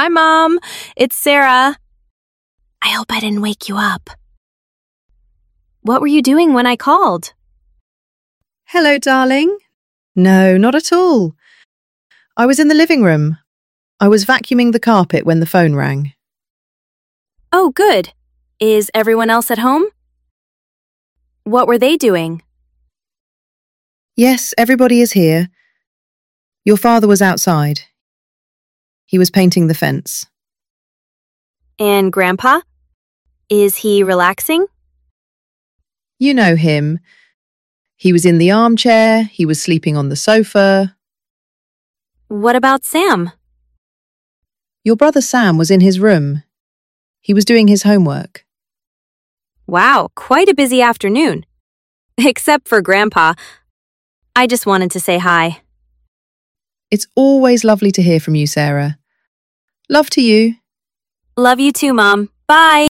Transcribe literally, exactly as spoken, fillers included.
Hi, Mom. It's Sarah. I hope I didn't wake you up. What were you doing when I called? Hello, darling. No, not at all. I was in the living room. I was vacuuming the carpet when the phone rang. Oh, good. Is everyone else at home? What were they doing? Yes, everybody is here. Your father was outside. He was painting the fence. And Grandpa? Is he relaxing? You know him. He was in the armchair, he was sleeping on the sofa. What about Sam? Your brother Sam was in his room. He was doing his homework. Wow, quite a busy afternoon. Except for Grandpa. I just wanted to say hi. It's always lovely to hear from you, Sarah. Love to you. Love you too, Mom. Bye.